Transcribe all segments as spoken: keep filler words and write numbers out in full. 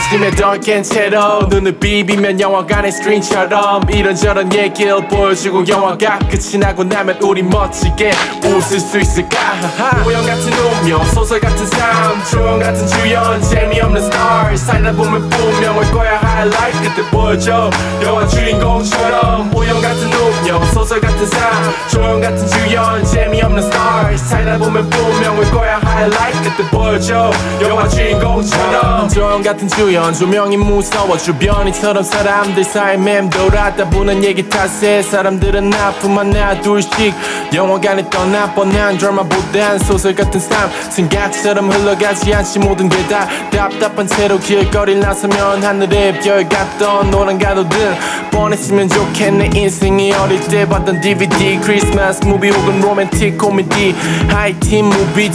아침에 깬 채로 눈을 비비면 영화관의 스크린처럼 이런저런 얘기를 보여주고 영화가 끝이 나고 나면 우리 멋지게 웃을 수 있을까. 우연 같은 운명 소설 같은 삶 조연 같은 주연 재미없는 스타 살다 보면 분명 올 거야 하이라이트 그때 보여줘 영화 주인공처럼. 우연 같은 운명 소설 같은 삶 조연 같은 주연 재미없는 스타 살다 보면 분명 올 거야 하이라이트 그때 보여줘 영화 주인공처럼. 조연 같은 주연 조명이 무서워 주변이처럼 사람들 사이 맴돌았다 보는 얘기 탓에 사람들은 아픔만 하나 둘씩 영화관에 떠나 뻔한 드라마보단 소설 같은 삶 생각처럼 흘러가지 않지 모든 게 다 답답한 채로 길거리를 나서면 하늘의 별 같던 노란 가로등 뻔했으면 좋겠네. 인생이 어릴 때 봤던 디비디 크리스마스 무비 혹은 로맨틱 코미디 하이틴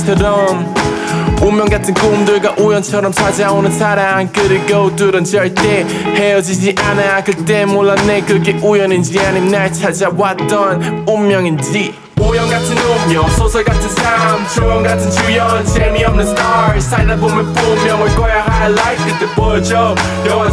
무비처럼 운명 같은 꿈들과 우연처럼 찾아오는 사랑 그리고 둘은 절대 헤어지지 않아. 그때 몰랐네 그게 우연인지 아님 날 찾아왔던 운명인지. 우연 같은 운명 소설 같은 삶 조연 같은 주연 재미없는 스타 살다 보면 분명 올 거야 하이라이트 그때 보여줘 영화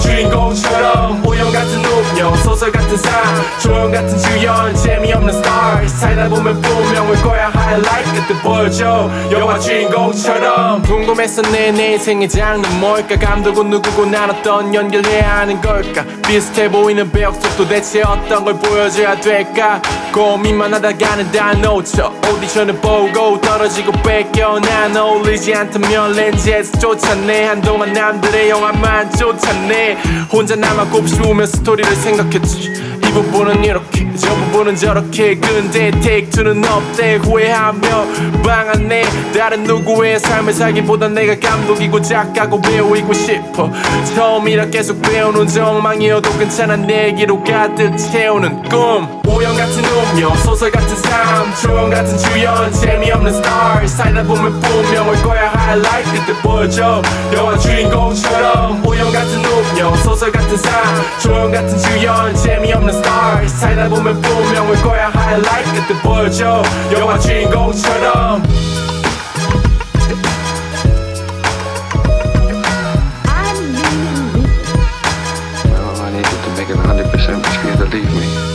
주인공처럼. 우연 같은 운명 소설 같은 삶 조연 같은 주연 재미없는 스타 살다 보면 분명 올 거야 하이라이트 그때 보여줘 영화 주인공처럼. 궁금했어 내, 내 인생의 장르 뭘까. 감독은 누구고 난 어떤 연기를 해야 하는 걸까. 비슷해 보이는 배역 속 도대체 어떤 걸 보여줘야 될까. 고민만 하다가는 다 놓쳐 오디션을 보고 떨어지고 뺏겨. 난 어울리지 않다면 렌즈에서 쫓아내. 한동안 남들의 영화만 쫓아내. 혼자 남아 곱씹으며 스토리를 생각했지. 이 부분은 이렇게 저 부분은 저렇게. 근데 take two는 없대. 후회하며 방 안에 다른 누구의 삶을 살기보다 내가 감독이고 작가고 배우이고 싶어. 처음이라 계속 배우는 정망이어도 괜찮아 내기로 가득 채우는 꿈. 우연 같은 운명 소설 같은 삶 조연 같은 주연 재미없는 스타 살다 보면 분명 올 거야 하이라이트 그때 보여줘 영화 주인공처럼. 우연 같은 운명 소설 같은 삶 조연 같은 주연 재미없는 스타 살다 보면 분명 올 거야 하이라이트 그때 보여줘 영화 주인공처럼. Well, I needed to make it one hundred percent for you to leave me.